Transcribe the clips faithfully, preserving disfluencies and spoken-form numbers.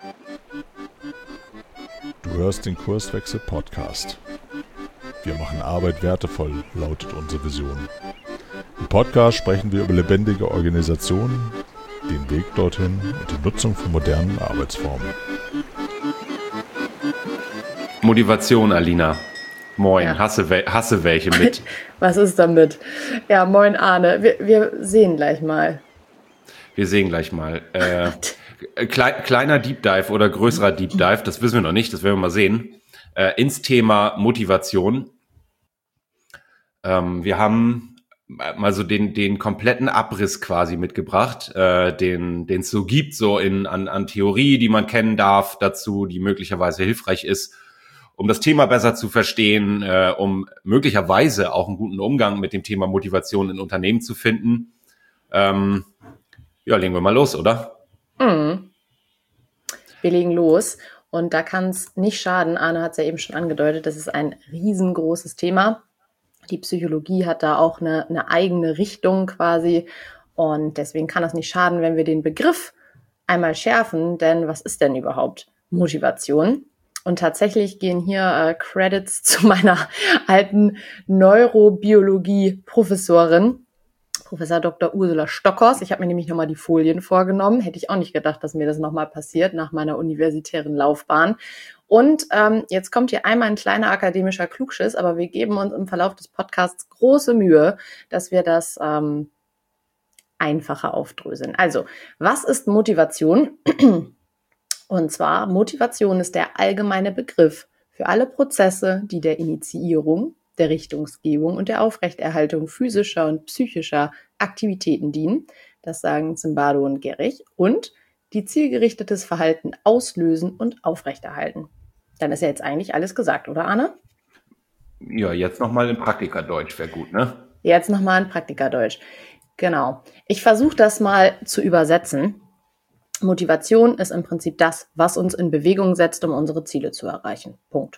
Du hörst den Kurswechsel Podcast. Wir machen Arbeit wertevoll, lautet unsere Vision. Im Podcast sprechen wir über lebendige Organisationen, den Weg dorthin und die Nutzung von modernen Arbeitsformen. Motivation, Alina. Moin, Ja. hasse, wel- hasse welche mit. Was ist damit? Ja, moin Arne. Wir, wir sehen gleich mal. Wir sehen gleich mal. Äh, klei- kleiner Deep Dive oder größerer Deep Dive, das wissen wir noch nicht, das werden wir mal sehen, äh, ins Thema Motivation. Ähm, wir haben mal so den, den kompletten Abriss quasi mitgebracht, äh, den den es so gibt, so in an, an Theorie, die man kennen darf dazu, die möglicherweise hilfreich ist, um das Thema besser zu verstehen, äh, um möglicherweise auch einen guten Umgang mit dem Thema Motivation in Unternehmen zu finden. Ähm, ja, legen wir mal los, oder? Mhm. Wir legen los. Und da kann es nicht schaden. Arne hat es ja eben schon angedeutet, das ist ein riesengroßes Thema. Die Psychologie hat da auch eine, eine eigene Richtung quasi. Und deswegen kann es nicht schaden, wenn wir den Begriff einmal schärfen. Denn was ist denn überhaupt Motivation? Und tatsächlich gehen hier äh, Credits zu meiner alten Neurobiologie-Professorin, Professor Doktor Ursula Stockhorst. Ich habe mir nämlich nochmal die Folien vorgenommen. Hätte ich auch nicht gedacht, dass mir das nochmal passiert nach meiner universitären Laufbahn. Und ähm, jetzt kommt hier einmal ein kleiner akademischer Klugschiss, aber wir geben uns im Verlauf des Podcasts große Mühe, dass wir das ähm, einfacher aufdröseln. Also, was ist Motivation? Und zwar, Motivation ist der allgemeine Begriff für alle Prozesse, die der Initiierung, der Richtungsgebung und der Aufrechterhaltung physischer und psychischer Aktivitäten dienen. Das sagen Zimbardo und Gehrig. Und die zielgerichtetes Verhalten auslösen und aufrechterhalten. Dann ist ja jetzt eigentlich alles gesagt, oder Arne? Ja, jetzt nochmal in Praktikerdeutsch wäre gut, ne? Jetzt nochmal ein Praktikerdeutsch. Genau. Ich versuche das mal zu übersetzen. Motivation ist im Prinzip das, was uns in Bewegung setzt, um unsere Ziele zu erreichen. Punkt.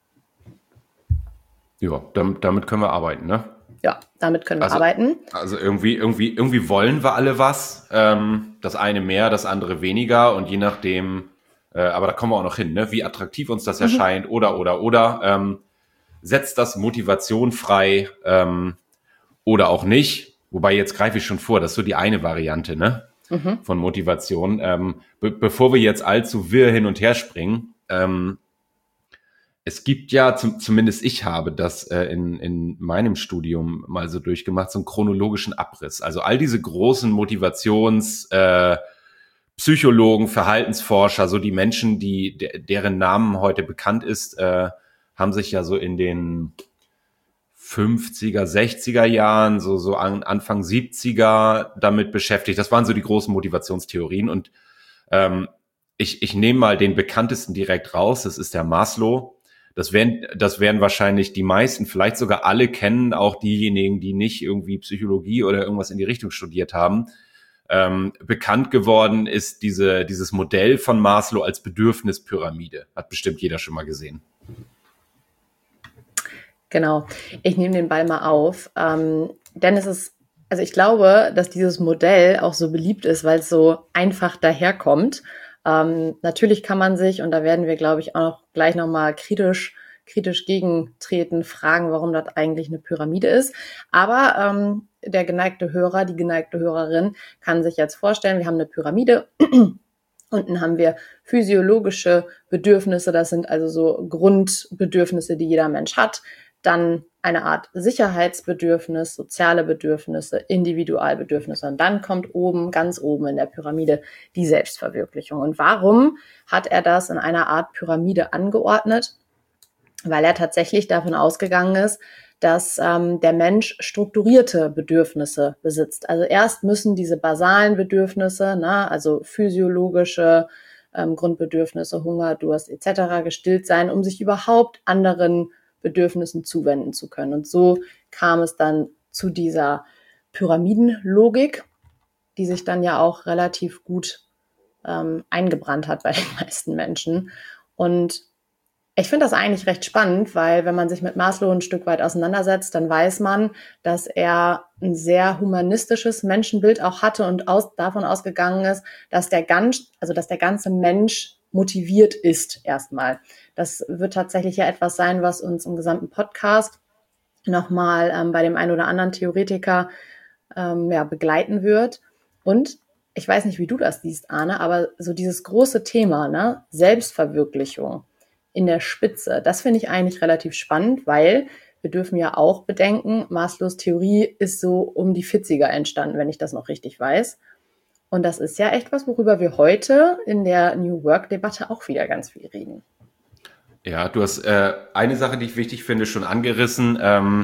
Ja, damit, damit können wir arbeiten, ne? Ja, damit können wir Also- arbeiten. Also irgendwie, irgendwie, irgendwie wollen wir alle was. Ähm, das eine mehr, das andere weniger und je nachdem, äh, aber da kommen wir auch noch hin, ne? Wie attraktiv uns das erscheint oder, oder, oder, ähm, setzt das Motivation frei ähm, oder auch nicht. Wobei jetzt greife ich schon vor, das ist so die eine Variante, ne? Mhm. Von Motivation. Ähm, be- bevor wir jetzt allzu wirr hin und her springen, ähm, es gibt ja, zum, zumindest ich habe das äh, in, in meinem Studium mal so durchgemacht, so einen chronologischen Abriss. Also all diese großen Motivations, äh, Psychologen, Verhaltensforscher, so die Menschen, die de, deren Namen heute bekannt ist, äh, haben sich ja so in den fünfziger, sechziger Jahren, so, so an, Anfang siebziger damit beschäftigt. Das waren so die großen Motivationstheorien und ähm, ich, ich nehme mal den bekanntesten direkt raus, das ist der Maslow. Das werden, das werden wahrscheinlich die meisten, vielleicht sogar alle kennen, auch diejenigen, die nicht irgendwie Psychologie oder irgendwas in die Richtung studiert haben. Ähm, bekannt geworden ist diese, dieses Modell von Maslow als Bedürfnispyramide. Hat bestimmt jeder schon mal gesehen. Genau. Ich nehme den Ball mal auf. Ähm, denn es ist, also ich glaube, dass dieses Modell auch so beliebt ist, weil es so einfach daherkommt. Ähm, natürlich kann man sich, und da werden wir, glaube ich, auch noch gleich nochmal kritisch, kritisch gegentreten, fragen, warum das eigentlich eine Pyramide ist. Aber ähm, der geneigte Hörer, die geneigte Hörerin kann sich jetzt vorstellen, wir haben eine Pyramide. Unten haben wir physiologische Bedürfnisse, das sind also so Grundbedürfnisse, die jeder Mensch hat. Dann eine Art Sicherheitsbedürfnis, soziale Bedürfnisse, Individualbedürfnisse. Und dann kommt oben, ganz oben in der Pyramide, die Selbstverwirklichung. Und warum hat er das in einer Art Pyramide angeordnet? Weil er tatsächlich davon ausgegangen ist, dass ähm, der Mensch strukturierte Bedürfnisse besitzt. Also erst müssen diese basalen Bedürfnisse, ne, also physiologische ähm, Grundbedürfnisse, Hunger, Durst et cetera gestillt sein, um sich überhaupt anderen Bedürfnissen zuwenden zu können. Und so kam es dann zu dieser Pyramidenlogik, die sich dann ja auch relativ gut ähm, eingebrannt hat bei den meisten Menschen. Und ich finde das eigentlich recht spannend, weil wenn man sich mit Maslow ein Stück weit auseinandersetzt, dann weiß man, dass er ein sehr humanistisches Menschenbild auch hatte und aus, davon ausgegangen ist, dass der ganz, also dass der ganze Mensch motiviert ist erstmal. Das wird tatsächlich ja etwas sein, was uns im gesamten Podcast nochmal ähm, bei dem einen oder anderen Theoretiker ähm, ja, begleiten wird. Und ich weiß nicht, wie du das siehst, Arne, aber so dieses große Thema, ne, Selbstverwirklichung in der Spitze, das finde ich eigentlich relativ spannend, weil wir dürfen ja auch bedenken, Maslows Theorie ist so um die vierziger entstanden, wenn ich das noch richtig weiß. Und das ist ja echt was, worüber wir heute in der New Work-Debatte auch wieder ganz viel reden. Ja, du hast äh, eine Sache, die ich wichtig finde, schon angerissen. Ähm,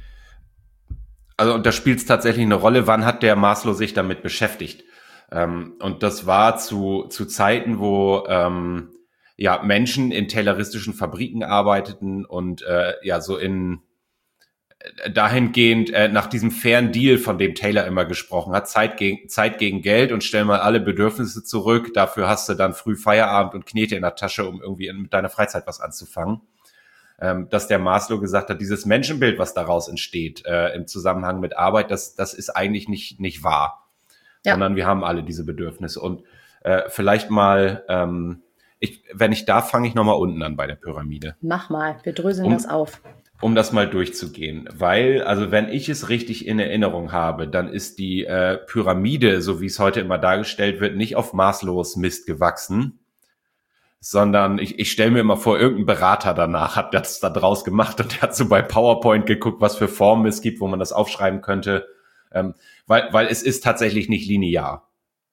also und da spielt es tatsächlich eine Rolle, wann hat der Maslow sich damit beschäftigt? Ähm, und das war zu, zu Zeiten, wo ähm, ja Menschen in tayloristischen Fabriken arbeiteten und äh, ja so in dahingehend äh, nach diesem fairen Deal, von dem Taylor immer gesprochen hat, Zeit gegen, Zeit gegen Geld und stell mal alle Bedürfnisse zurück, dafür hast du dann früh Feierabend und Knete in der Tasche, um irgendwie in, mit deiner Freizeit was anzufangen. Ähm, dass der Maslow gesagt hat, dieses Menschenbild, was daraus entsteht äh, im Zusammenhang mit Arbeit, das, das ist eigentlich nicht, nicht wahr, ja. Sondern wir haben alle diese Bedürfnisse. Und äh, vielleicht mal, ähm, ich, wenn ich darf, fange ich nochmal unten an bei der Pyramide. Mach mal, wir dröseln um, das auf. Um das mal durchzugehen, weil, also wenn ich es richtig in Erinnerung habe, dann ist die äh, Pyramide, so wie es heute immer dargestellt wird, nicht auf Maslows Mist gewachsen, sondern ich, ich stelle mir immer vor, irgendein Berater danach hat das da draus gemacht und der hat so bei PowerPoint geguckt, was für Formen es gibt, wo man das aufschreiben könnte, ähm, weil, weil es ist tatsächlich nicht linear.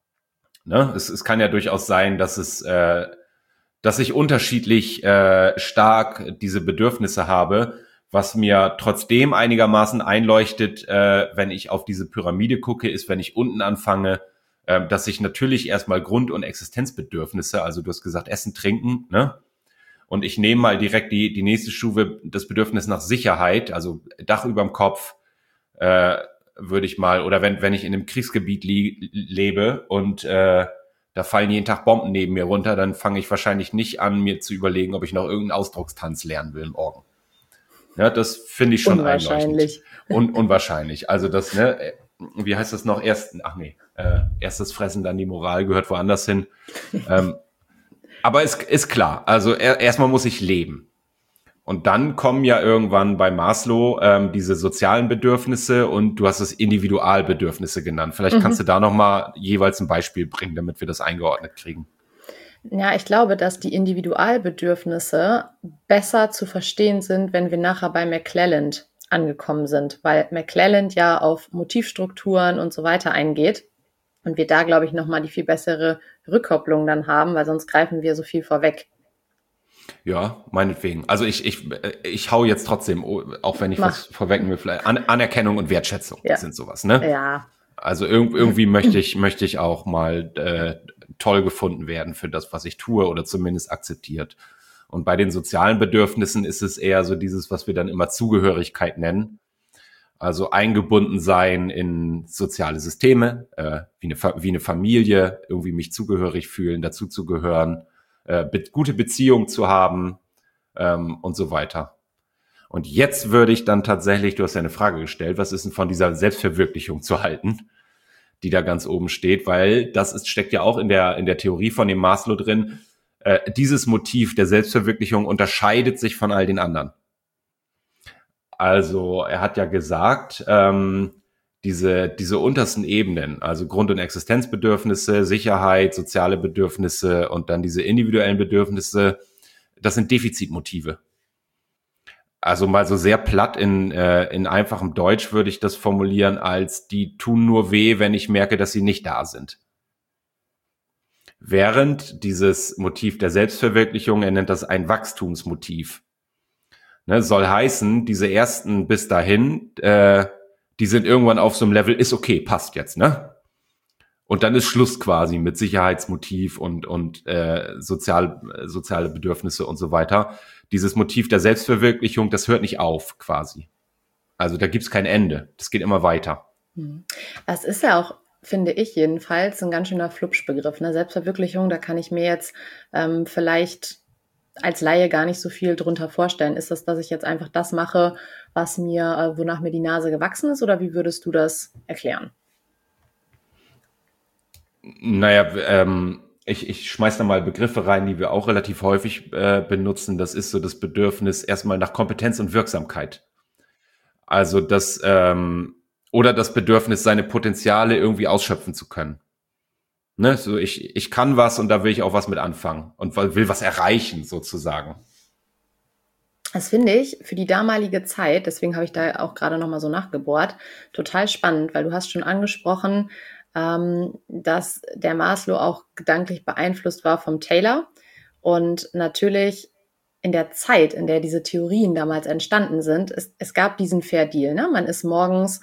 Ne? Es, es kann ja durchaus sein, dass es, äh, dass ich unterschiedlich äh, stark diese Bedürfnisse habe, was mir trotzdem einigermaßen einleuchtet, äh, wenn ich auf diese Pyramide gucke, ist, wenn ich unten anfange, äh, dass ich natürlich erstmal Grund- und Existenzbedürfnisse, also du hast gesagt, Essen, Trinken, ne? Und ich nehme mal direkt die, die nächste Stufe, das Bedürfnis nach Sicherheit, also Dach überm Kopf, äh, würde ich mal, oder wenn, wenn ich in einem Kriegsgebiet li- lebe und äh, da fallen jeden Tag Bomben neben mir runter, dann fange ich wahrscheinlich nicht an, mir zu überlegen, ob ich noch irgendeinen Ausdruckstanz lernen will morgen. Ja, das finde ich schon unwahrscheinlich. einleuchtend. Un, unwahrscheinlich. Also das, ne, wie heißt das noch? Erst, ach nee, äh, erstes Fressen, dann die Moral, gehört woanders hin. ähm, aber es ist klar, also er, erstmal muss ich leben. Und dann kommen ja irgendwann bei Maslow ähm, diese sozialen Bedürfnisse und du hast es Individualbedürfnisse genannt. Vielleicht mhm. kannst du da nochmal jeweils ein Beispiel bringen, damit wir das eingeordnet kriegen. Ja, ich glaube, dass die Individualbedürfnisse besser zu verstehen sind, wenn wir nachher bei McClelland angekommen sind, weil McClelland ja auf Motivstrukturen und so weiter eingeht und wir da, glaube ich, nochmal die viel bessere Rückkopplung dann haben, weil sonst greifen wir so viel vorweg. Ja, meinetwegen. Also ich, ich, ich hau jetzt trotzdem, auch wenn ich Mach. was vorwegnehmen will, vielleicht An- Anerkennung und Wertschätzung ja. sind sowas, ne? Ja. Also irg- irgendwie möchte ich, möchte ich auch mal äh, toll gefunden werden für das, was ich tue oder zumindest akzeptiert. Und bei den sozialen Bedürfnissen ist es eher so dieses, was wir dann immer Zugehörigkeit nennen. Also eingebunden sein in soziale Systeme, äh, wie eine, wie eine Familie, irgendwie mich zugehörig fühlen, dazu zu gehören, äh, be- gute Beziehungen zu haben ähm, und so weiter. Und jetzt würde ich dann tatsächlich, du hast ja eine Frage gestellt, was ist denn von dieser Selbstverwirklichung zu halten, die da ganz oben steht, weil das ist, steckt ja auch in der, in der Theorie von dem Maslow drin. Äh, dieses Motiv der Selbstverwirklichung unterscheidet sich von all den anderen. Also er hat ja gesagt, ähm, diese, diese untersten Ebenen, also Grund- und Existenzbedürfnisse, Sicherheit, soziale Bedürfnisse und dann diese individuellen Bedürfnisse, das sind Defizitmotive. Also mal so sehr platt in, äh, in einfachem Deutsch würde ich das formulieren als die tun nur weh, wenn ich merke, dass sie nicht da sind. Während dieses Motiv der Selbstverwirklichung, er nennt das ein Wachstumsmotiv. Ne, soll heißen, diese ersten bis dahin, äh, die sind irgendwann auf so einem Level, ist okay, passt jetzt, ne? Und dann ist Schluss quasi mit Sicherheitsmotiv und, und äh, sozial, soziale Bedürfnisse und so weiter. Dieses Motiv der Selbstverwirklichung, das hört nicht auf quasi. Also da gibt's kein Ende. Das geht immer weiter. Das ist ja auch, finde ich jedenfalls, ein ganz schöner Flupschbegriff. Ne? Selbstverwirklichung, da kann ich mir jetzt ähm, vielleicht als Laie gar nicht so viel drunter vorstellen. Ist das, dass ich jetzt einfach das mache, was mir, äh, wonach mir die Nase gewachsen ist? Oder wie würdest du das erklären? Naja, ähm, ich, ich schmeiß da mal Begriffe rein, die wir auch relativ häufig äh, benutzen. Das ist so das Bedürfnis erstmal nach Kompetenz und Wirksamkeit. Also das, ähm, oder das Bedürfnis, seine Potenziale irgendwie ausschöpfen zu können. Ne? So ich, ich kann was und da will ich auch was mit anfangen und will was erreichen sozusagen. Das finde ich für die damalige Zeit, deswegen habe ich da auch gerade nochmal so nachgebohrt, total spannend, weil du hast schon angesprochen, ähm, dass der Maslow auch gedanklich beeinflusst war vom Taylor. Und natürlich in der Zeit, in der diese Theorien damals entstanden sind, es, es gab diesen Fair Deal. Ne? Man ist morgens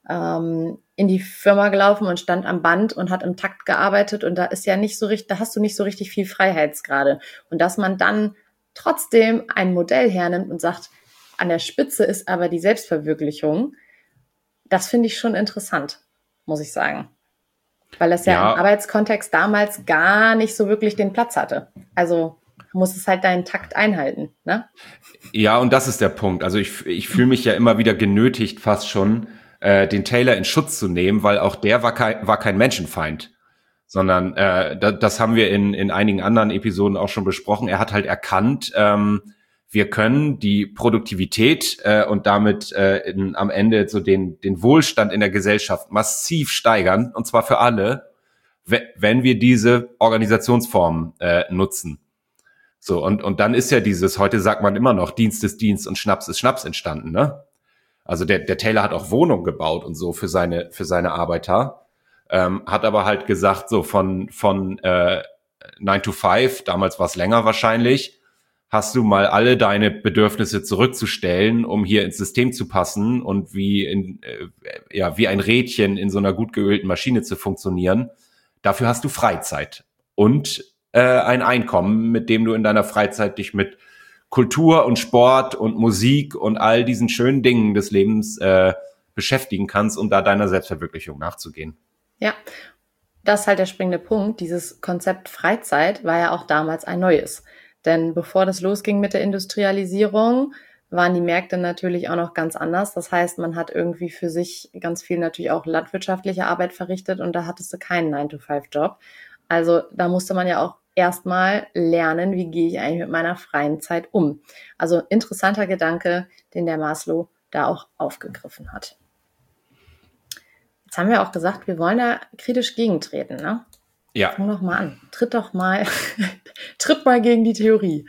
ähm, in die Firma gelaufen und stand am Band und hat im Takt gearbeitet und da ist ja nicht so richtig, da hast du nicht so richtig viel Freiheitsgrade. Und dass man dann trotzdem ein Modell hernimmt und sagt, an der Spitze ist aber die Selbstverwirklichung, das finde ich schon interessant, muss ich sagen. Weil das ja, ja im Arbeitskontext damals gar nicht so wirklich den Platz hatte. Also muss es halt deinen Takt einhalten, ne? Ja, und das ist der Punkt. Also ich, ich fühle mich ja immer wieder genötigt, fast schon, äh, den Taylor in Schutz zu nehmen, weil auch der war kein, war kein Menschenfeind. Sondern äh, da, das haben wir in, in einigen anderen Episoden auch schon besprochen. Er hat halt erkannt, ähm, wir können die Produktivität äh, und damit äh, in, am Ende so den, den Wohlstand in der Gesellschaft massiv steigern, und zwar für alle, w- wenn wir diese Organisationsformen äh, nutzen. So, und, und dann ist ja dieses, heute sagt man immer noch, Dienst ist Dienst und Schnaps ist Schnaps entstanden, ne? Also der, der Taylor hat auch Wohnungen gebaut und so für seine, für seine Arbeiter. Ähm, hat aber halt gesagt, so von von äh, nine to five, damals war es länger wahrscheinlich, hast du mal alle deine Bedürfnisse zurückzustellen, um hier ins System zu passen und wie in, äh, ja wie ein Rädchen in so einer gut geölten Maschine zu funktionieren. Dafür hast du Freizeit und äh, ein Einkommen, mit dem du in deiner Freizeit dich mit Kultur und Sport und Musik und all diesen schönen Dingen des Lebens äh, beschäftigen kannst, um da deiner Selbstverwirklichung nachzugehen. Ja, das ist halt der springende Punkt. Dieses Konzept Freizeit war ja auch damals ein neues. Denn bevor das losging mit der Industrialisierung, waren die Märkte natürlich auch noch ganz anders. Das heißt, man hat irgendwie für sich ganz viel natürlich auch landwirtschaftliche Arbeit verrichtet und da hattest du keinen nine to five Job. Also da musste man ja auch erstmal lernen, wie gehe ich eigentlich mit meiner freien Zeit um. Also interessanter Gedanke, den der Maslow da auch aufgegriffen hat. Jetzt haben wir auch gesagt, wir wollen da kritisch gegentreten, ne? Ja. Fang doch mal an. Tritt doch mal, tritt mal gegen die Theorie.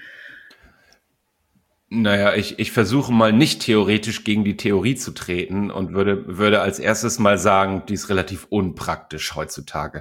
Naja, ich, ich versuche mal nicht theoretisch gegen die Theorie zu treten und würde, würde als erstes mal sagen, die ist relativ unpraktisch heutzutage.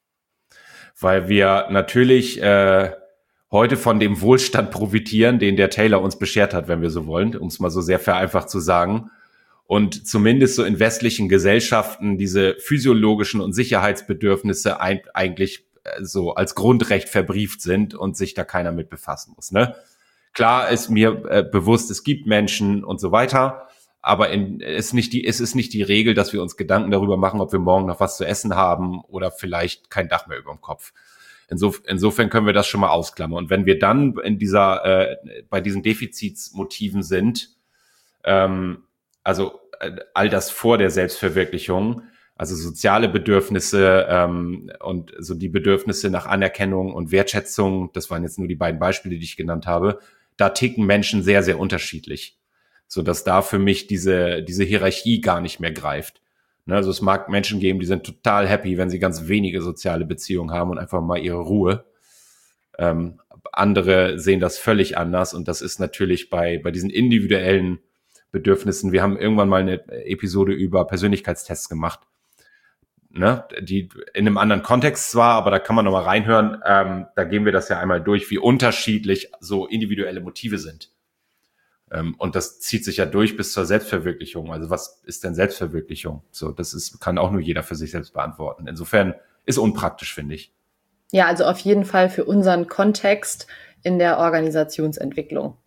Weil wir natürlich äh, heute von dem Wohlstand profitieren, den der Taylor uns beschert hat, wenn wir so wollen, um es mal so sehr vereinfacht zu sagen. Und zumindest so in westlichen Gesellschaften diese physiologischen und Sicherheitsbedürfnisse ein, eigentlich so als Grundrecht verbrieft sind und sich da keiner mit befassen muss. Ne? Klar ist mir äh, bewusst, es gibt Menschen und so weiter, aber in, es, ist nicht die, es ist nicht die Regel, dass wir uns Gedanken darüber machen, ob wir morgen noch was zu essen haben oder vielleicht kein Dach mehr über dem Kopf. Insof- insofern können wir das schon mal ausklammern. Und wenn wir dann in dieser, äh, bei diesen Defizitsmotiven sind, ähm, also all das vor der Selbstverwirklichung, also soziale Bedürfnisse ähm, und so die Bedürfnisse nach Anerkennung und Wertschätzung, das waren jetzt nur die beiden Beispiele, die ich genannt habe, da ticken Menschen sehr, sehr unterschiedlich, so dass da für mich diese diese Hierarchie gar nicht mehr greift. Ne, also es mag Menschen geben, die sind total happy, wenn sie ganz wenige soziale Beziehungen haben und einfach mal ihre Ruhe. Ähm, andere sehen das völlig anders und das ist natürlich bei bei diesen individuellen Bedürfnissen. Wir haben irgendwann mal eine Episode über Persönlichkeitstests gemacht, ne, die in einem anderen Kontext zwar, aber da kann man noch mal reinhören. Ähm, da gehen wir das ja einmal durch, wie unterschiedlich so individuelle Motive sind. Ähm, und das zieht sich ja durch bis zur Selbstverwirklichung. Also was ist denn Selbstverwirklichung? So, das ist, kann auch nur jeder für sich selbst beantworten. Insofern ist unpraktisch, finde ich. Ja, also auf jeden Fall für unseren Kontext in der Organisationsentwicklung.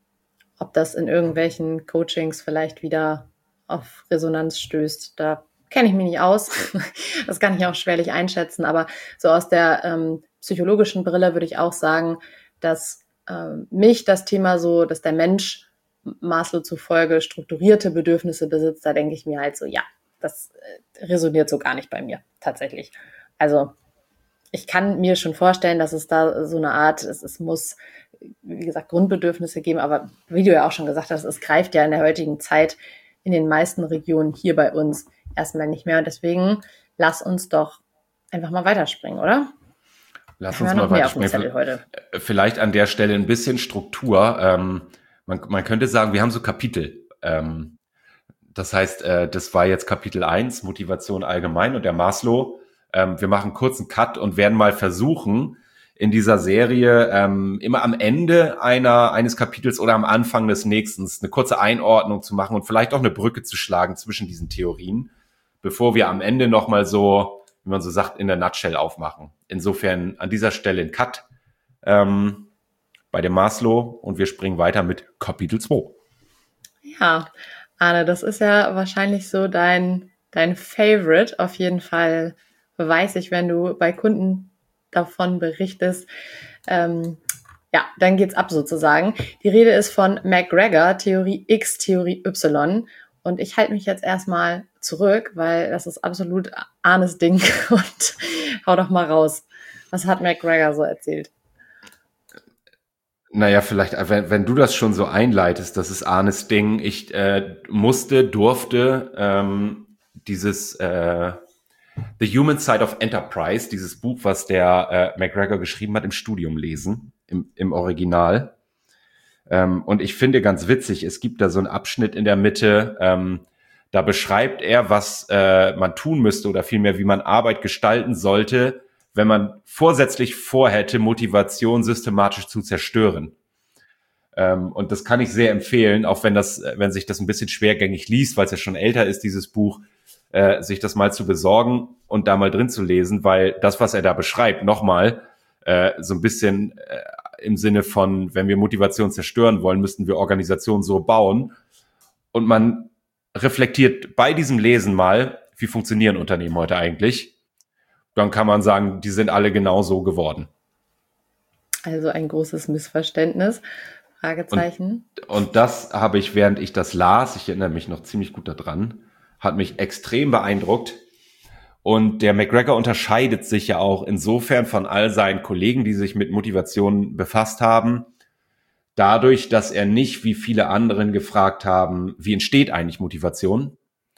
Ob das in irgendwelchen Coachings vielleicht wieder auf Resonanz stößt, da kenne ich mich nicht aus. Das kann ich auch schwerlich einschätzen. Aber so aus der ähm, psychologischen Brille würde ich auch sagen, dass ähm, mich das Thema so, dass der Mensch Maslow zufolge strukturierte Bedürfnisse besitzt, da denke ich mir halt so, ja, das äh, resoniert so gar nicht bei mir tatsächlich. Also ich kann mir schon vorstellen, dass es da so eine Art, es, es muss, wie gesagt, Grundbedürfnisse geben, aber wie du ja auch schon gesagt hast, es greift ja in der heutigen Zeit in den meisten Regionen hier bei uns erstmal nicht mehr. Und deswegen lass uns doch einfach mal weiterspringen, oder? Lass uns mal weiterspringen. Heute. Vielleicht an der Stelle ein bisschen Struktur. Ähm, man, man könnte sagen, wir haben so Kapitel. Ähm, das heißt, äh, das war jetzt Kapitel eins, Motivation allgemein und der Maslow. Ähm, wir machen einen kurzen Cut und werden mal versuchen, in dieser Serie ähm, immer am Ende einer eines Kapitels oder am Anfang des nächsten eine kurze Einordnung zu machen und vielleicht auch eine Brücke zu schlagen zwischen diesen Theorien, bevor wir am Ende nochmal so, wie man so sagt, in der Nutshell aufmachen. Insofern an dieser Stelle ein Cut ähm, bei dem Maslow und wir springen weiter mit Kapitel zwei. Ja, Arne, das ist ja wahrscheinlich so dein, dein Favorite. Auf jeden Fall weiß ich, wenn du bei Kunden davon berichtest. Ähm, ja, dann geht's ab sozusagen. Die Rede ist von McGregor, Theorie X, Theorie Y. Und ich halte mich jetzt erstmal zurück, weil das ist absolut Arnes Ding. Und hau doch mal raus. Was hat McGregor so erzählt? Naja, vielleicht, wenn, wenn du das schon so einleitest, das ist Arnes Ding. Ich äh, musste, durfte ähm, dieses äh, The Human Side of Enterprise, dieses Buch, was der äh, McGregor geschrieben hat, im Studium lesen, im, im Original. Ähm, und ich finde ganz witzig, es gibt da so einen Abschnitt in der Mitte, ähm, da beschreibt er, was äh, man tun müsste oder vielmehr, wie man Arbeit gestalten sollte, wenn man vorsätzlich vorhätte, Motivation systematisch zu zerstören. Ähm, und das kann ich sehr empfehlen, auch wenn das, wenn sich das ein bisschen schwergängig liest, weil es ja schon älter ist, dieses Buch, äh, sich das mal zu besorgen und da mal drin zu lesen, weil das, was er da beschreibt, nochmal äh, so ein bisschen äh, im Sinne von, wenn wir Motivation zerstören wollen, müssten wir Organisationen so bauen. Und man reflektiert bei diesem Lesen mal, wie funktionieren Unternehmen heute eigentlich? Dann kann man sagen, die sind alle genau so geworden. Also ein großes Missverständnis. Fragezeichen. Und, und das habe ich, während ich das las, ich erinnere mich noch ziemlich gut daran, hat mich extrem beeindruckt. Und der McGregor unterscheidet sich ja auch insofern von all seinen Kollegen, die sich mit Motivation befasst haben, dadurch, dass er nicht wie viele anderen gefragt haben, wie entsteht eigentlich Motivation,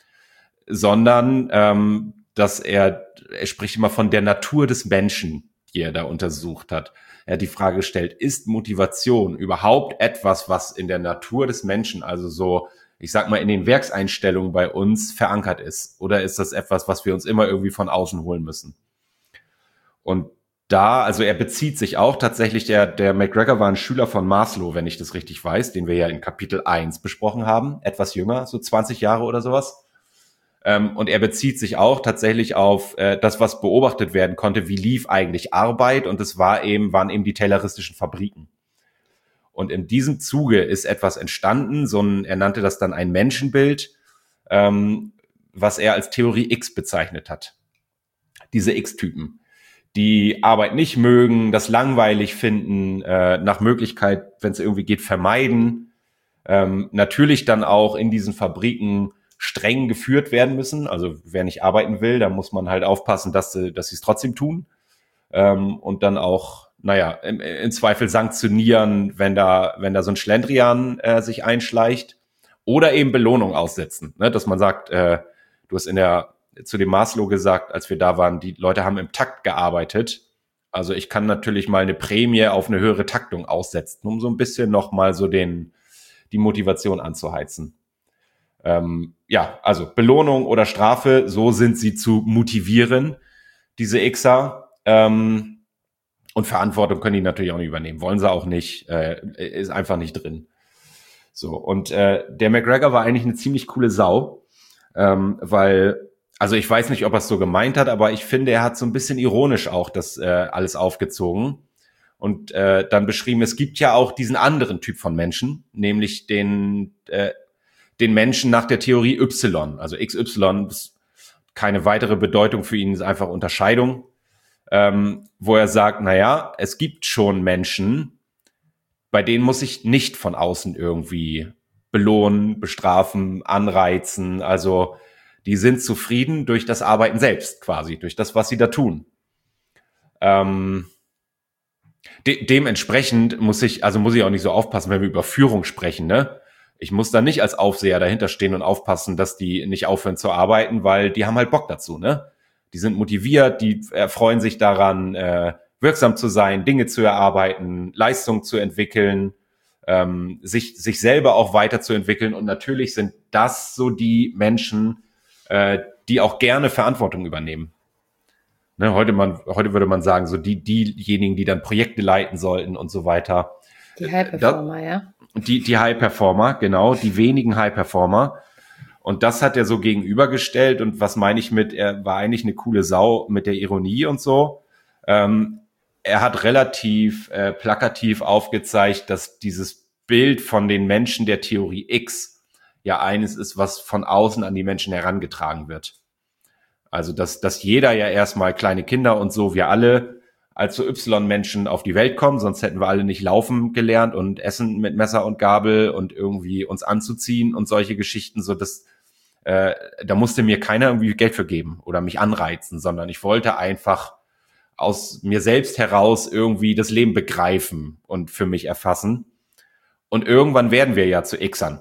sondern ähm, dass er, er spricht immer von der Natur des Menschen, die er da untersucht hat. Er hat die Frage gestellt, ist Motivation überhaupt etwas, was in der Natur des Menschen, also so, ich sag mal, in den Werkseinstellungen bei uns verankert ist? Oder ist das etwas, was wir uns immer irgendwie von außen holen müssen? Und da, also er bezieht sich auch tatsächlich, der, der McGregor war ein Schüler von Maslow, wenn ich das richtig weiß, den wir ja in Kapitel eins besprochen haben, etwas jünger, so zwanzig Jahre oder sowas. Ähm, und er bezieht sich auch tatsächlich auf äh, das, was beobachtet werden konnte, wie lief eigentlich Arbeit, und es war eben, waren eben die tayloristischen Fabriken. Und in diesem Zuge ist etwas entstanden, so ein, er nannte das dann ein Menschenbild, ähm, was er als Theorie X bezeichnet hat. Diese X-Typen, die Arbeit nicht mögen, das langweilig finden, äh, nach Möglichkeit, wenn es irgendwie geht, vermeiden, ähm, natürlich dann auch in diesen Fabriken streng geführt werden müssen. Also wer nicht arbeiten will, da muss man halt aufpassen, dass sie dass sie es trotzdem tun. Ähm, und dann auch, naja, im, im Zweifel sanktionieren, wenn da wenn da so ein Schlendrian äh, sich einschleicht. Oder eben Belohnung aussetzen. Ne? Dass man sagt, äh, du hast in der zu dem Maslow gesagt, als wir da waren, die Leute haben im Takt gearbeitet. Also ich kann natürlich mal eine Prämie auf eine höhere Taktung aussetzen, um so ein bisschen noch mal so den die Motivation anzuheizen. Ähm, ja, also Belohnung oder Strafe, so sind sie zu motivieren, diese Xer. Ähm, und Verantwortung können die natürlich auch nicht übernehmen. Wollen sie auch nicht, äh, ist einfach nicht drin. So, und äh, der McGregor war eigentlich eine ziemlich coole Sau, ähm, weil, also ich weiß nicht, ob er es so gemeint hat, aber ich finde, er hat so ein bisschen ironisch auch das äh, alles aufgezogen und äh, dann beschrieben, es gibt ja auch diesen anderen Typ von Menschen, nämlich den äh, den Menschen nach der Theorie Y, also X Y, ist keine weitere Bedeutung für ihn, ist einfach Unterscheidung, ähm, wo er sagt, naja, es gibt schon Menschen, bei denen muss ich nicht von außen irgendwie belohnen, bestrafen, anreizen, also die sind zufrieden durch das Arbeiten selbst quasi, durch das, was sie da tun. Ähm, de- dementsprechend muss ich, also muss ich auch nicht so aufpassen, wenn wir über Führung sprechen, ne? Ich muss da nicht als Aufseher dahinter stehen und aufpassen, dass die nicht aufhören zu arbeiten, weil die haben halt Bock dazu, ne? Die sind motiviert, die erfreuen sich daran, äh, wirksam zu sein, Dinge zu erarbeiten, Leistung zu entwickeln, ähm, sich, sich selber auch weiterzuentwickeln. Und natürlich sind das so die Menschen, äh, die auch gerne Verantwortung übernehmen. Ne, heute, man, heute würde man sagen, so die, diejenigen, die dann Projekte leiten sollten und so weiter. Die High-Performer, ja. Die, die High-Performer, genau, die wenigen High-Performer. Und das hat er so gegenübergestellt. Und was meine ich mit, er war eigentlich eine coole Sau mit der Ironie und so. Ähm, er hat relativ äh, plakativ aufgezeigt, dass dieses Bild von den Menschen der Theorie X ja eines ist, was von außen an die Menschen herangetragen wird. Also, dass, dass jeder ja erstmal kleine Kinder und so, wir alle als so Y-Menschen auf die Welt kommen, sonst hätten wir alle nicht laufen gelernt und essen mit Messer und Gabel und irgendwie uns anzuziehen und solche Geschichten, so dass äh, da musste mir keiner irgendwie Geld für geben oder mich anreizen, sondern ich wollte einfach aus mir selbst heraus irgendwie das Leben begreifen und für mich erfassen. Und irgendwann werden wir ja zu Xern.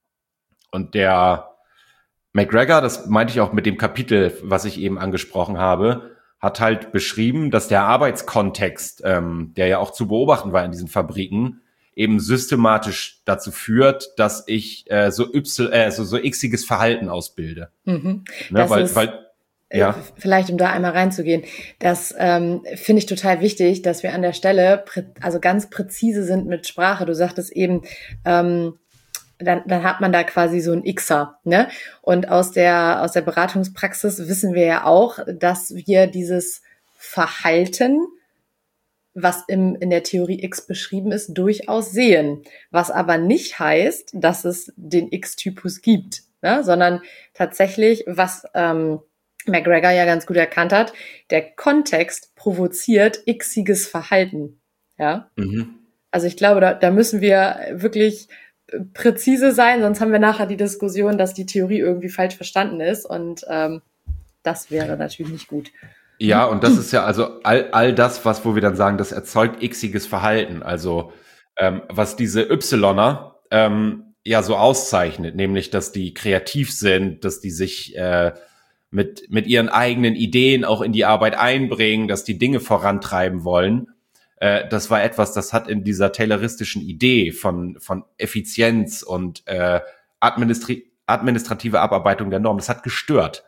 Und der McGregor, das meinte ich auch mit dem Kapitel, was ich eben angesprochen habe, hat halt beschrieben, dass der Arbeitskontext, ähm, der ja auch zu beobachten war in diesen Fabriken, eben systematisch dazu führt, dass ich äh, so y, äh, so, so x-iges Verhalten ausbilde. Mhm. Ne, weil, ist, weil, ja. Äh, vielleicht um da einmal reinzugehen, das ähm, finde ich total wichtig, dass wir an der Stelle prä- also ganz präzise sind mit Sprache. Du sagtest eben, ähm, Dann, dann hat man da quasi so ein Xer, ne? Und aus der, aus der Beratungspraxis wissen wir ja auch, dass wir dieses Verhalten, was im, in der Theorie X beschrieben ist, durchaus sehen. Was aber nicht heißt, dass es den X-Typus gibt, ne? Sondern tatsächlich, was ähm, McGregor ja ganz gut erkannt hat, der Kontext provoziert x-iges Verhalten, ja? Mhm. Also ich glaube, da, da müssen wir wirklich präzise sein, sonst haben wir nachher die Diskussion, dass die Theorie irgendwie falsch verstanden ist und ähm, das wäre natürlich nicht gut. Ja, und das ist ja also all, all das, was, wo wir dann sagen, das erzeugt x-iges Verhalten. Also ähm, was diese Ypsiloner ähm, ja so auszeichnet, nämlich, dass die kreativ sind, dass die sich äh, mit, mit ihren eigenen Ideen auch in die Arbeit einbringen, dass die Dinge vorantreiben wollen. Das war etwas, das hat in dieser tayloristischen Idee von, von Effizienz und äh, administri- administrative Abarbeitung der Norm, das hat gestört.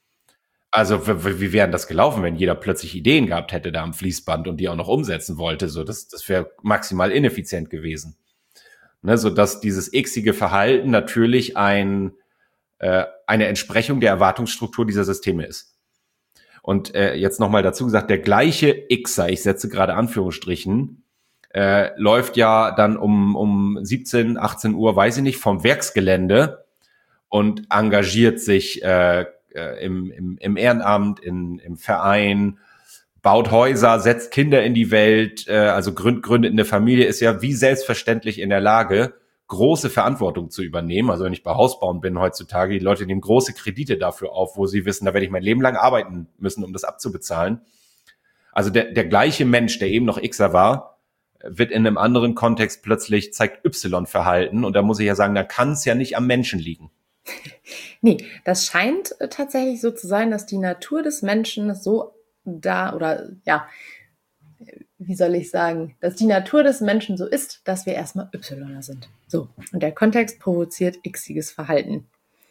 Also wie, wie wären das gelaufen, wenn jeder plötzlich Ideen gehabt hätte da am Fließband und die auch noch umsetzen wollte? So, das, das wäre maximal ineffizient gewesen. Ne, so dass dieses x-ige Verhalten natürlich ein, äh, eine Entsprechung der Erwartungsstruktur dieser Systeme ist. Und äh, jetzt nochmal dazu gesagt, der gleiche Xer, ich setze gerade Anführungsstrichen, äh, läuft ja dann um, um siebzehn, achtzehn Uhr, weiß ich nicht, vom Werksgelände und engagiert sich äh, äh, im, im, im Ehrenamt, in, im Verein, baut Häuser, setzt Kinder in die Welt, äh, also gründ, gründet eine Familie, ist ja wie selbstverständlich in der Lage, große Verantwortung zu übernehmen. Also wenn ich bei Hausbauen bin heutzutage, die Leute nehmen große Kredite dafür auf, wo sie wissen, da werde ich mein Leben lang arbeiten müssen, um das abzubezahlen. Also der, der gleiche Mensch, der eben noch Xer war, wird in einem anderen Kontext plötzlich, zeigt Y-Verhalten. Und da muss ich ja sagen, da kann es ja nicht am Menschen liegen. Nee, das scheint tatsächlich so zu sein, dass die Natur des Menschen so da, oder ja, wie soll ich sagen, dass die Natur des Menschen so ist, dass wir erstmal Ypsiloner sind. So, und der Kontext provoziert x-iges Verhalten.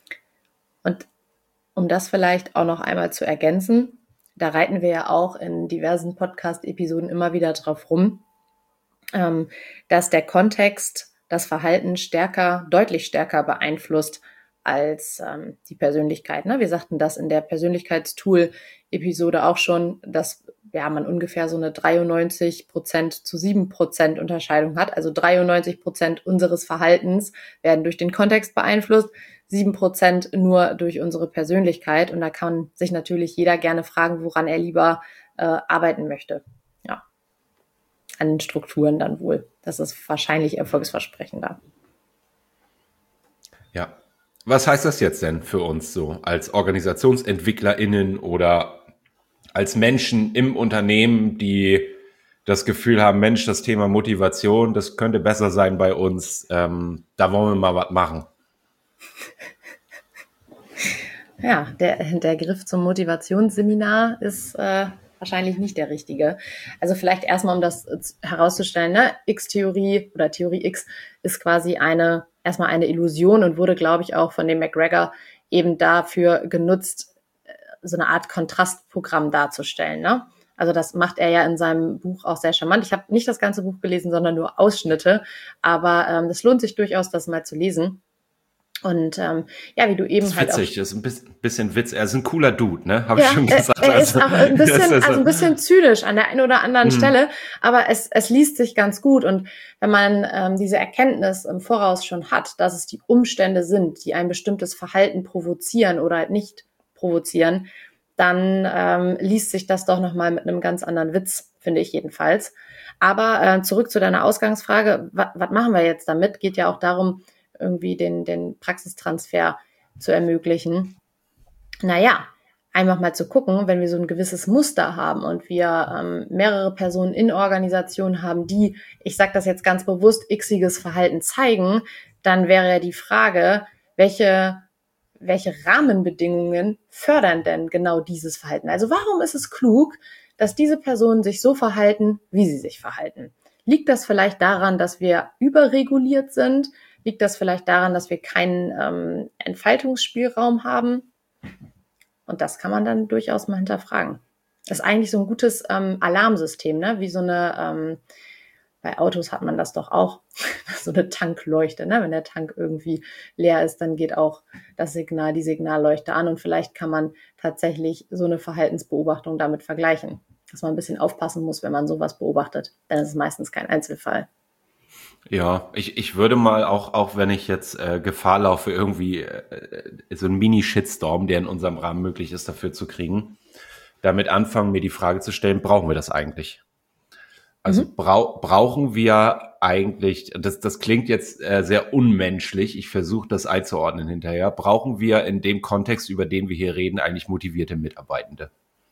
Und um das vielleicht auch noch einmal zu ergänzen, da reiten wir ja auch in diversen Podcast-Episoden immer wieder drauf rum, ähm, dass der Kontext das Verhalten stärker, deutlich stärker beeinflusst als ähm, die Persönlichkeit. Ne? Wir sagten das in der Persönlichkeitstool-Episode auch schon, dass ja, man ungefähr so eine dreiundneunzig Prozent zu sieben Prozent Unterscheidung hat. Also dreiundneunzig Prozent unseres Verhaltens werden durch den Kontext beeinflusst, sieben Prozent nur durch unsere Persönlichkeit. Und da kann sich natürlich jeder gerne fragen, woran er lieber äh, arbeiten möchte. Ja, an den Strukturen dann wohl. Das ist wahrscheinlich erfolgsversprechender. Ja. Was heißt das jetzt denn für uns so als OrganisationsentwicklerInnen oder als Menschen im Unternehmen, die das Gefühl haben, Mensch, das Thema Motivation, das könnte besser sein bei uns, ähm, da wollen wir mal was machen. Ja, der, der Griff zum Motivationsseminar ist äh, wahrscheinlich nicht der richtige. Also vielleicht erstmal, um das herauszustellen, ne? X-Theorie oder Theorie X ist quasi eine erstmal eine Illusion und wurde, glaube ich, auch von dem McGregor eben dafür genutzt, so eine Art Kontrastprogramm darzustellen. Ne? Also das macht er ja in seinem Buch auch sehr charmant. Ich habe nicht das ganze Buch gelesen, sondern nur Ausschnitte, aber ähm, das lohnt sich durchaus, das mal zu lesen. Und ähm, ja, wie du eben das ist halt witzig, auch... das ist ein bisschen, bisschen Witz. Er ist ein cooler Dude, ne? Habe ja, ich schon gesagt. Er, er ist also, auch ein bisschen, also, also ein bisschen zynisch an der einen oder anderen Mhm. Stelle, aber es, es liest sich ganz gut. Und wenn man ähm, diese Erkenntnis im Voraus schon hat, dass es die Umstände sind, die ein bestimmtes Verhalten provozieren oder halt nicht provozieren, dann ähm, liest sich das doch nochmal mit einem ganz anderen Witz, finde ich jedenfalls. Aber äh, zurück zu deiner Ausgangsfrage, was machen wir jetzt damit? Geht ja auch darum, irgendwie den, den Praxistransfer zu ermöglichen. Naja, einfach mal zu gucken, wenn wir so ein gewisses Muster haben und wir ähm, mehrere Personen in Organisationen haben, die, ich sage das jetzt ganz bewusst, x-iges Verhalten zeigen, dann wäre ja die Frage, welche, welche Rahmenbedingungen fördern denn genau dieses Verhalten? Also warum ist es klug, dass diese Personen sich so verhalten, wie sie sich verhalten? Liegt das vielleicht daran, dass wir überreguliert sind? Liegt das vielleicht daran, dass wir keinen ähm, Entfaltungsspielraum haben? Und das kann man dann durchaus mal hinterfragen. Das ist eigentlich so ein gutes ähm, Alarmsystem, ne? Wie so eine, ähm, bei Autos hat man das doch auch, so eine Tankleuchte, ne? Wenn der Tank irgendwie leer ist, dann geht auch das Signal, die Signalleuchte an und vielleicht kann man tatsächlich so eine Verhaltensbeobachtung damit vergleichen. Dass man ein bisschen aufpassen muss, wenn man sowas beobachtet, denn es ist meistens kein Einzelfall. Ja, ich, ich würde mal auch, auch wenn ich jetzt äh, Gefahr laufe, irgendwie äh, so einen Mini-Shitstorm, der in unserem Rahmen möglich ist, dafür zu kriegen, damit anfangen, mir die Frage zu stellen, brauchen wir das eigentlich? Also Mhm. brau brauchen wir eigentlich, das, das klingt jetzt äh, sehr unmenschlich, ich versuche das einzuordnen hinterher, brauchen wir in dem Kontext, über den wir hier reden, eigentlich motivierte Mitarbeitende?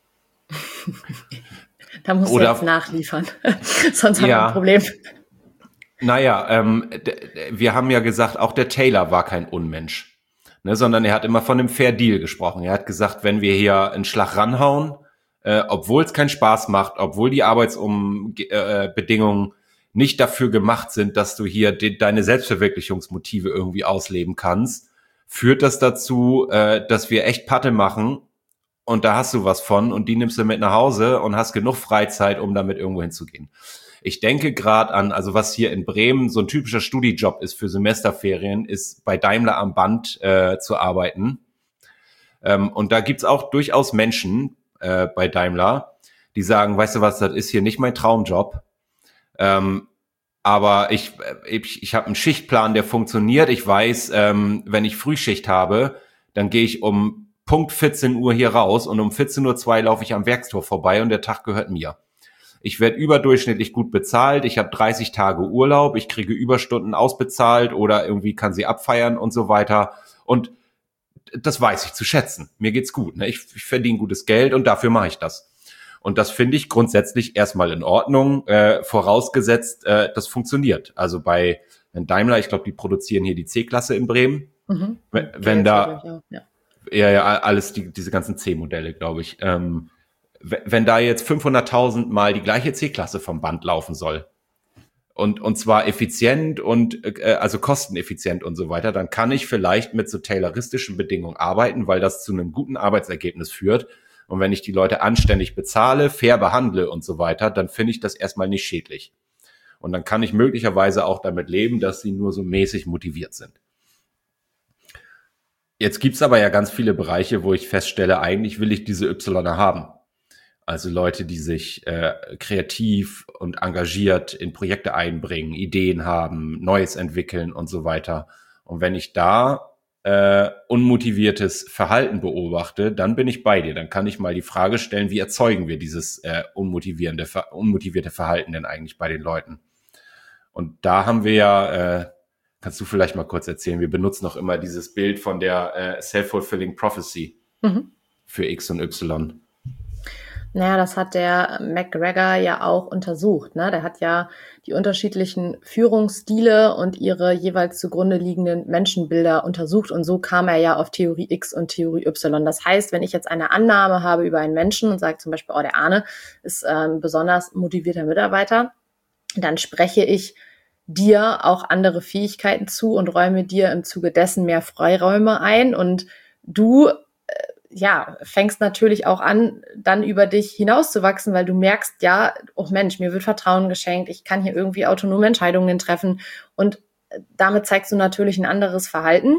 Da musst Oder- du jetzt nachliefern, sonst haben wir Ja. ein Problem. Naja, ähm, d- d- wir haben ja gesagt, auch der Taylor war kein Unmensch, ne, sondern er hat immer von einem Fair Deal gesprochen. Er hat gesagt, wenn wir hier einen Schlag ranhauen, äh, obwohl es keinen Spaß macht, obwohl die Arbeitsbedingungen nicht dafür gemacht sind, dass du hier de- deine Selbstverwirklichungsmotive irgendwie ausleben kannst, führt das dazu, äh, dass wir echt Patte machen und da hast du was von und die nimmst du mit nach Hause und hast genug Freizeit, um damit irgendwo hinzugehen. Ich denke gerade an, also was hier in Bremen so ein typischer Studijob ist für Semesterferien, ist bei Daimler am Band äh, zu arbeiten. Ähm, und da gibt's auch durchaus Menschen äh, bei Daimler, die sagen, weißt du was, das ist hier nicht mein Traumjob. Ähm, aber ich, ich, ich habe einen Schichtplan, der funktioniert. Ich weiß, ähm, wenn ich Frühschicht habe, dann gehe ich um Punkt vierzehn Uhr hier raus und um vierzehn Uhr zwei laufe ich am Werkstor vorbei und der Tag gehört mir. Ich werde überdurchschnittlich gut bezahlt, ich habe dreißig Tage Urlaub, ich kriege Überstunden ausbezahlt oder irgendwie kann sie abfeiern und so weiter. Und das weiß ich zu schätzen. Mir geht's gut, ne? Ich, ich verdiene gutes Geld und dafür mache ich das. Und das finde ich grundsätzlich erstmal in Ordnung, äh, vorausgesetzt, äh, das funktioniert. Also bei Daimler, ich glaube, die produzieren hier die C-Klasse in Bremen. Mhm. Wenn, wenn da, Ja, ja. ja, ja, alles, die, diese ganzen C-Modelle, glaube ich. Ähm, wenn da jetzt fünfhunderttausend Mal die gleiche C-Klasse vom Band laufen soll und, und zwar effizient und äh, also kosteneffizient und so weiter, dann kann ich vielleicht mit so tayloristischen Bedingungen arbeiten, weil das zu einem guten Arbeitsergebnis führt. Und wenn ich die Leute anständig bezahle, fair behandle und so weiter, dann finde ich das erstmal nicht schädlich. Und dann kann ich möglicherweise auch damit leben, dass sie nur so mäßig motiviert sind. Jetzt gibt's aber ja ganz viele Bereiche, wo ich feststelle, eigentlich will ich diese Ypsiloner haben. Also Leute, die sich äh, kreativ und engagiert in Projekte einbringen, Ideen haben, Neues entwickeln und so weiter. Und wenn ich da äh, unmotiviertes Verhalten beobachte, dann bin ich bei dir. Dann kann ich mal die Frage stellen, wie erzeugen wir dieses äh, unmotivierende, unmotivierte Verhalten denn eigentlich bei den Leuten? Und da haben wir ja, äh, kannst du vielleicht mal kurz erzählen, wir benutzen noch immer dieses Bild von der äh, Self-Fulfilling Prophecy Mhm. für X und Y. Naja, das hat der McGregor ja auch untersucht, ne? Der hat ja die unterschiedlichen Führungsstile und ihre jeweils zugrunde liegenden Menschenbilder untersucht und so kam er ja auf Theorie X und Theorie Y. Das heißt, wenn ich jetzt eine Annahme habe über einen Menschen und sage zum Beispiel, oh, der Arne ist ein besonders motivierter Mitarbeiter, dann spreche ich dir auch andere Fähigkeiten zu und räume dir im Zuge dessen mehr Freiräume ein und du ja, fängst natürlich auch an, dann über dich hinauszuwachsen, weil du merkst, ja, oh Mensch, mir wird Vertrauen geschenkt, ich kann hier irgendwie autonome Entscheidungen treffen und damit zeigst du natürlich ein anderes Verhalten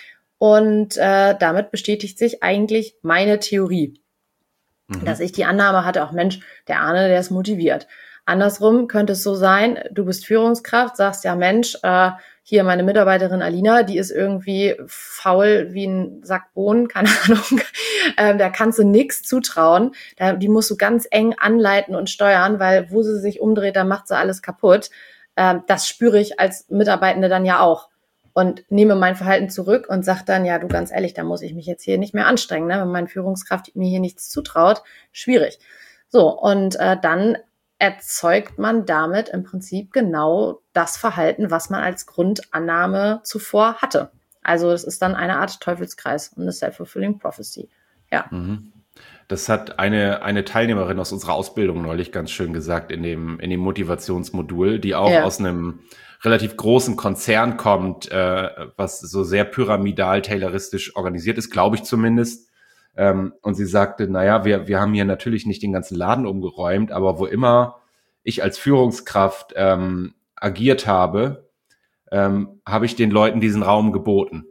und äh, damit bestätigt sich eigentlich meine Theorie, mhm. dass ich die Annahme hatte, auch Mensch, der Arne, der ist motiviert. Andersrum könnte es so sein, du bist Führungskraft, sagst ja, Mensch, äh, hier meine Mitarbeiterin Alina, die ist irgendwie faul wie ein Sack Bohnen, keine Ahnung, ähm, da kannst du nichts zutrauen, da, die musst du ganz eng anleiten und steuern, weil wo sie sich umdreht, da macht sie alles kaputt. Ähm, das spüre ich als Mitarbeitende dann ja auch und nehme mein Verhalten zurück und sage dann, ja du, ganz ehrlich, da muss ich mich jetzt hier nicht mehr anstrengen, ne? Wenn meine Führungskraft mir hier nichts zutraut, schwierig. So, und äh, dann erzeugt man damit im Prinzip genau das Verhalten, was man als Grundannahme zuvor hatte. Also das ist dann eine Art Teufelskreis und eine Self-Fulfilling Prophecy. Ja. Das hat eine, eine Teilnehmerin aus unserer Ausbildung neulich ganz schön gesagt in dem, in dem Motivationsmodul, die auch ja. aus einem relativ großen Konzern kommt, äh, was so sehr pyramidal, tayloristisch organisiert ist, glaube ich zumindest. Ähm, und sie sagte, naja, wir, wir haben hier natürlich nicht den ganzen Laden umgeräumt, aber wo immer ich als Führungskraft ähm, agiert habe, ähm, habe ich den Leuten diesen Raum geboten.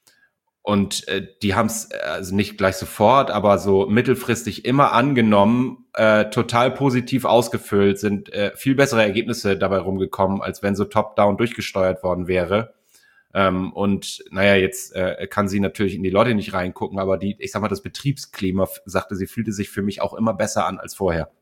Und äh, die haben es also nicht gleich sofort, aber so mittelfristig immer angenommen, äh, total positiv ausgefüllt, sind äh, viel bessere Ergebnisse dabei rumgekommen, als wenn so top-down durchgesteuert worden wäre. Ähm, und naja, jetzt äh, kann sie natürlich in die Leute nicht reingucken, aber die, ich sag mal, das Betriebsklima, sagte sie, fühlte sich für mich auch immer besser an als vorher.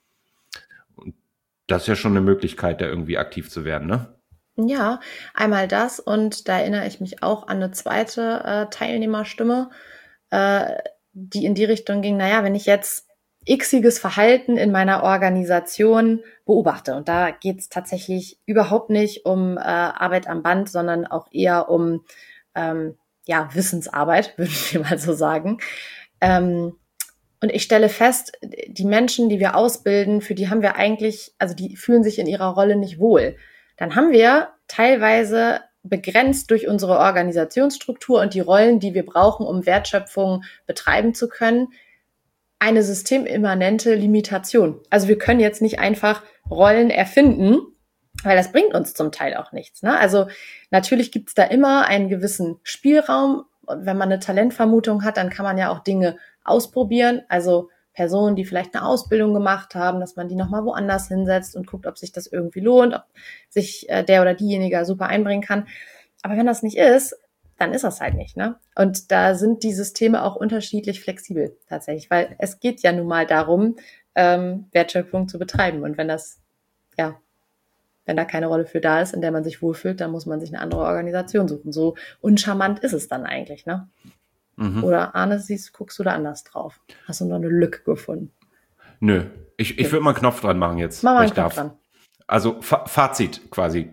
Und das ist ja schon eine Möglichkeit, da irgendwie aktiv zu werden, ne? Ja, einmal das und da erinnere ich mich auch an eine zweite äh, Teilnehmerstimme, äh, die in die Richtung ging, naja, wenn ich jetzt x-iges Verhalten in meiner Organisation beobachte. Und da geht es tatsächlich überhaupt nicht um äh, Arbeit am Band, sondern auch eher um ähm, ja, Wissensarbeit, würden wir mal so sagen. Ähm, und ich stelle fest, die Menschen, die wir ausbilden, für die haben wir eigentlich, also die fühlen sich in ihrer Rolle nicht wohl. Dann haben wir teilweise begrenzt durch unsere Organisationsstruktur und die Rollen, die wir brauchen, um Wertschöpfung betreiben zu können, eine systemimmanente Limitation. Also wir können jetzt nicht einfach Rollen erfinden, weil das bringt uns zum Teil auch nichts, ne? Also natürlich gibt es da immer einen gewissen Spielraum. Und wenn man eine Talentvermutung hat, dann kann man ja auch Dinge ausprobieren. Also Personen, die vielleicht eine Ausbildung gemacht haben, dass man die nochmal woanders hinsetzt und guckt, ob sich das irgendwie lohnt, ob sich äh, der oder diejenige super einbringen kann. Aber wenn das nicht ist, dann ist das halt nicht, ne? Und da sind die Systeme auch unterschiedlich flexibel tatsächlich, weil es geht ja nun mal darum, ähm, Wertschöpfung zu betreiben. Und wenn das, ja, wenn da keine Rolle für da ist, in der man sich wohlfühlt, dann muss man sich eine andere Organisation suchen. So uncharmant ist es dann eigentlich, ne? Mhm. Oder Arne, siehst, guckst du da anders drauf? Hast du noch eine Lücke gefunden? Nö, ich, ich würde mal einen Knopf dran machen jetzt. Mach mal einen Knopf dran. Also Fa- Fazit quasi.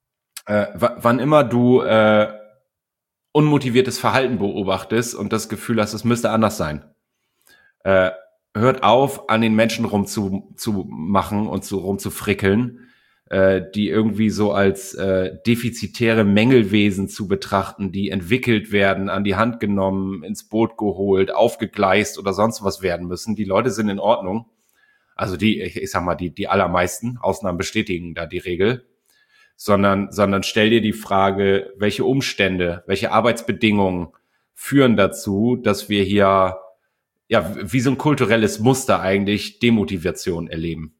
Äh, w- wann immer du äh, unmotiviertes Verhalten beobachtest und das Gefühl hast, es müsste anders sein, äh, hört auf, an den Menschen rumzu zu machen und zu rumzufrickeln, äh, die irgendwie so als äh, defizitäre Mängelwesen zu betrachten, die entwickelt werden, an die Hand genommen, ins Boot geholt, aufgegleist oder sonst was werden müssen. Die Leute sind in Ordnung. Also die, ich, ich sag mal, die, die allermeisten, Ausnahmen bestätigen da die Regel. Sondern, sondern stell dir die Frage, welche Umstände, welche Arbeitsbedingungen führen dazu, dass wir hier, ja, wie so ein kulturelles Muster eigentlich Demotivation erleben.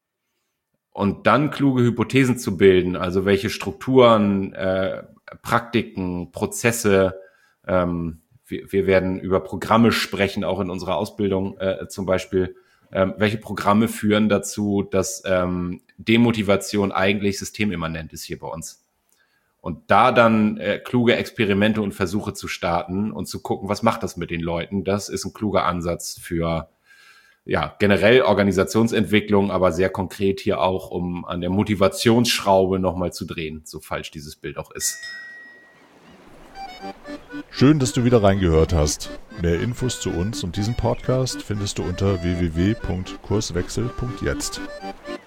Und dann kluge Hypothesen zu bilden, also welche Strukturen, äh, Praktiken, Prozesse, ähm, wir, wir werden über Programme sprechen, auch in unserer Ausbildung äh, zum Beispiel, ähm, welche Programme führen dazu, dass ähm, Demotivation eigentlich systemimmanent ist hier bei uns. Und da dann äh, kluge Experimente und Versuche zu starten und zu gucken, was macht das mit den Leuten, das ist ein kluger Ansatz für ja, generell Organisationsentwicklung, aber sehr konkret hier auch, um an der Motivationsschraube nochmal zu drehen, so falsch dieses Bild auch ist. Schön, dass du wieder reingehört hast. Mehr Infos zu uns und diesem Podcast findest du unter w w w punkt kurswechsel punkt jetzt.